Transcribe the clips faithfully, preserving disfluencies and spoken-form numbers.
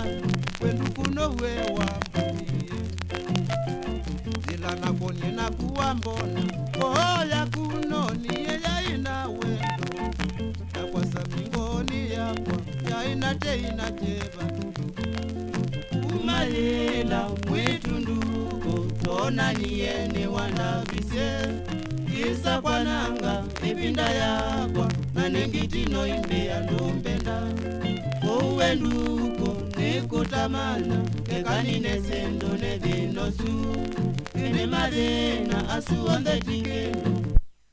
Wendu kuno wewa mbuniye Zila na konye na kuwa mbona Kohoya kuno niye ya ina wendo Na kwa samingoni ya kwa Ya ina te ina jeba Umayela mwitu nduko Tona niye ni wanabise Kisa kwa nanga Epinda yakwa Na nengitino imbe ya ndombenda Kowe nduko Neko tamana Kekani nesendo nedinosu Kene madena Asu on the tingendo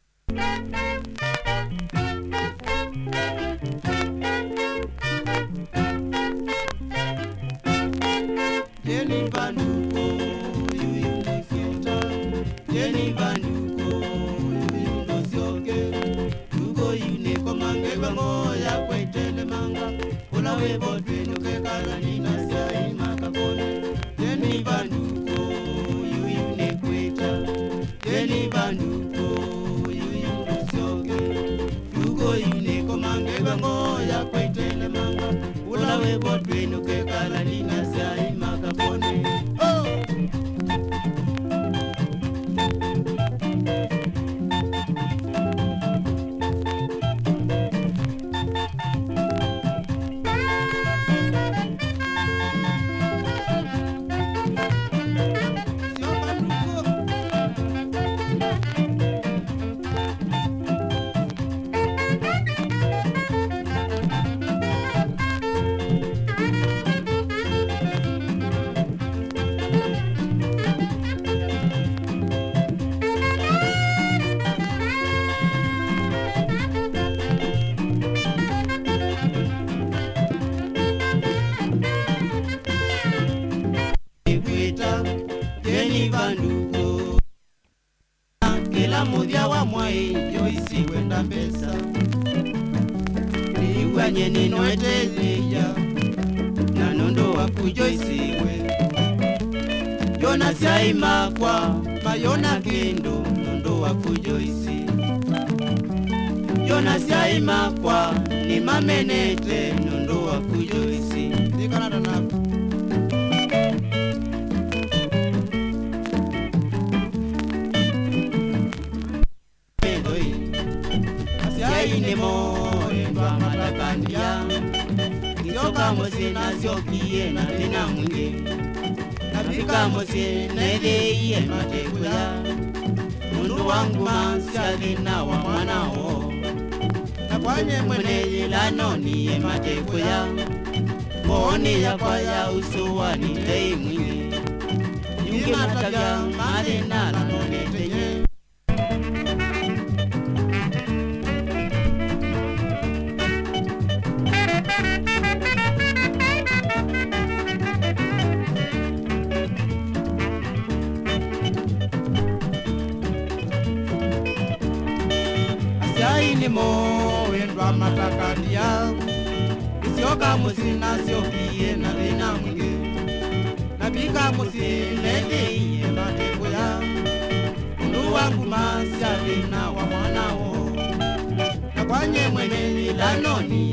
Jenny Banduko You unifieta Jenny Banduko You no sioke Tugo yune komange Bangoya kwetele manga Kula webo twenu kekala nina siya imaka kone Jenny Banduko You unifieta Jenny Banduko You no sioke Tugo yune komange Bangoya kwetele manga Kula webo twenu kekala nina siya imaka kone Oh! Jenny Banduko Kila mudia wa mwai yo isi wenda pesa Niwa nyeni noete zija Na nondo wa kujo isiwe Yona siaima kwa Mayona kendo Nondo wa kujo isi Yona siaima kwa Ni mamenete Nondo wa kujo isi Nikanada naku Inemo endwa matakandia Kisoka mose na siokie na tena mwingi Napika mose na ele iye matekuya Mundu wangu mansiali na wa mwanao Na kwanye mwene ilano niye matekuya Mwone ya kwaya usuwa ni tei mwingi Yungi mataga male na lanone tenye Inemo endwa matakandia Isioka musina siokie na vina mwingi Nabika musine iye matekuya Mundu wangu masiali na wa mwanao Na kwanye mwene ilano ni